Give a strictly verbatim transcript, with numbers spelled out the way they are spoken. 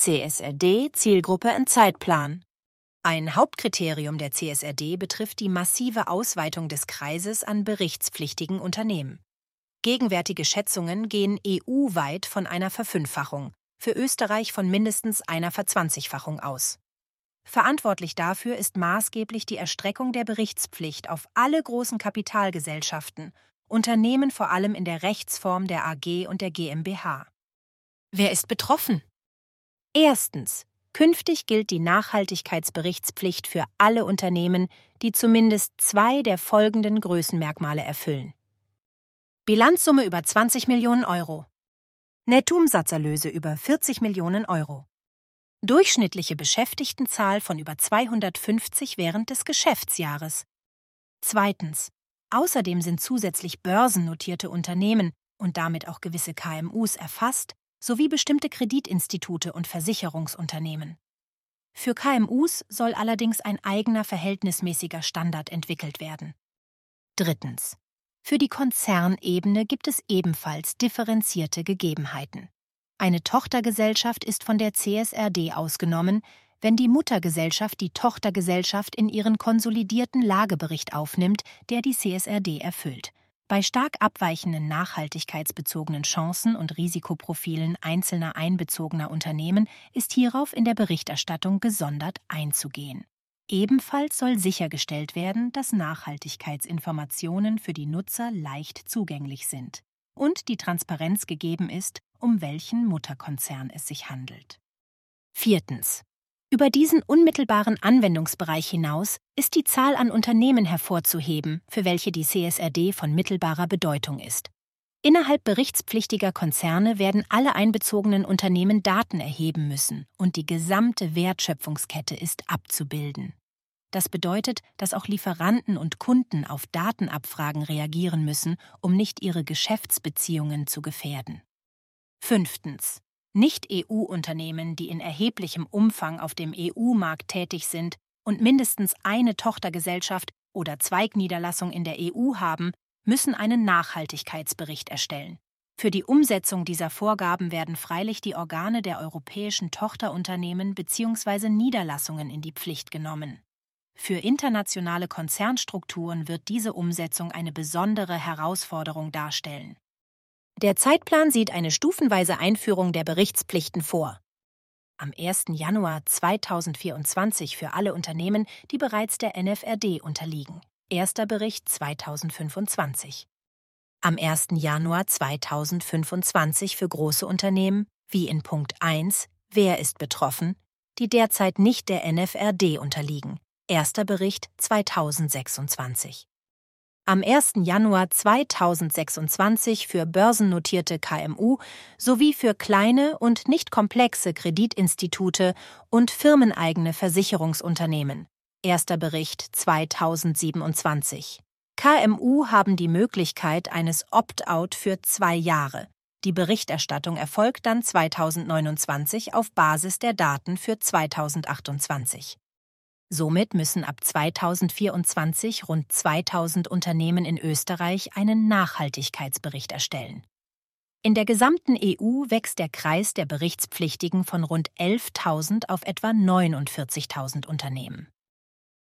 C S R D Zielgruppe und Zeitplan. Ein Hauptkriterium der C S R D betrifft die massive Ausweitung des Kreises an berichtspflichtigen Unternehmen. Gegenwärtige Schätzungen gehen E U-weit von einer Verfünffachung, für Österreich von mindestens einer Verzwanzigfachung aus. Verantwortlich dafür ist maßgeblich die Erstreckung der Berichtspflicht auf alle großen Kapitalgesellschaften, Unternehmen vor allem in der Rechtsform der A G und der GmbH. Wer ist betroffen? Erstens. Künftig gilt die Nachhaltigkeitsberichtspflicht für alle Unternehmen, die zumindest zwei der folgenden Größenmerkmale erfüllen. Bilanzsumme über zwanzig Millionen Euro. Nettoumsatzerlöse über vierzig Millionen Euro. Durchschnittliche Beschäftigtenzahl von über zweihundertfünfzig während des Geschäftsjahres. Zweitens. Außerdem sind zusätzlich börsennotierte Unternehmen und damit auch gewisse K M Us erfasst, sowie bestimmte Kreditinstitute und Versicherungsunternehmen. Für K M Us soll allerdings ein eigener verhältnismäßiger Standard entwickelt werden. Drittens. Für die Konzernebene gibt es ebenfalls differenzierte Gegebenheiten. Eine Tochtergesellschaft ist von der C S R D ausgenommen, wenn die Muttergesellschaft die Tochtergesellschaft in ihren konsolidierten Lagebericht aufnimmt, der die C S R D erfüllt. Bei stark abweichenden nachhaltigkeitsbezogenen Chancen und Risikoprofilen einzelner einbezogener Unternehmen ist hierauf in der Berichterstattung gesondert einzugehen. Ebenfalls soll sichergestellt werden, dass Nachhaltigkeitsinformationen für die Nutzer leicht zugänglich sind und die Transparenz gegeben ist, um welchen Mutterkonzern es sich handelt. Viertens. Über diesen unmittelbaren Anwendungsbereich hinaus ist die Zahl an Unternehmen hervorzuheben, für welche die C S R D von mittelbarer Bedeutung ist. Innerhalb berichtspflichtiger Konzerne werden alle einbezogenen Unternehmen Daten erheben müssen und die gesamte Wertschöpfungskette ist abzubilden. Das bedeutet, dass auch Lieferanten und Kunden auf Datenabfragen reagieren müssen, um nicht ihre Geschäftsbeziehungen zu gefährden. Fünftens. Nicht-E U-Unternehmen, die in erheblichem Umfang auf dem E U-Markt tätig sind und mindestens eine Tochtergesellschaft oder Zweigniederlassung in der E U haben, müssen einen Nachhaltigkeitsbericht erstellen. Für die Umsetzung dieser Vorgaben werden freilich die Organe der europäischen Tochterunternehmen bzw. Niederlassungen in die Pflicht genommen. Für internationale Konzernstrukturen wird diese Umsetzung eine besondere Herausforderung darstellen. Der Zeitplan sieht eine stufenweise Einführung der Berichtspflichten vor. Am ersten Januar zweitausendvierundzwanzig für alle Unternehmen, die bereits der N F R D unterliegen. Erster Bericht zweitausendfünfundzwanzig. Am ersten Januar zweitausendfünfundzwanzig für große Unternehmen, wie in Punkt eins, wer ist betroffen, die derzeit nicht der N F R D unterliegen. Erster Bericht zweitausendsechsundzwanzig. Am ersten Januar zweitausendsechsundzwanzig für börsennotierte K M U sowie für kleine und nicht komplexe Kreditinstitute und firmeneigene Versicherungsunternehmen. Erster Bericht zweitausendsiebenundzwanzig. K M U haben die Möglichkeit eines Opt-out für zwei Jahre. Die Berichterstattung erfolgt dann zweitausendneunundzwanzig auf Basis der Daten für zweitausendachtundzwanzig. Somit müssen ab zweitausendvierundzwanzig rund zweitausend Unternehmen in Österreich einen Nachhaltigkeitsbericht erstellen. In der gesamten E U wächst der Kreis der Berichtspflichtigen von rund elftausend auf etwa neunundvierzigtausend Unternehmen.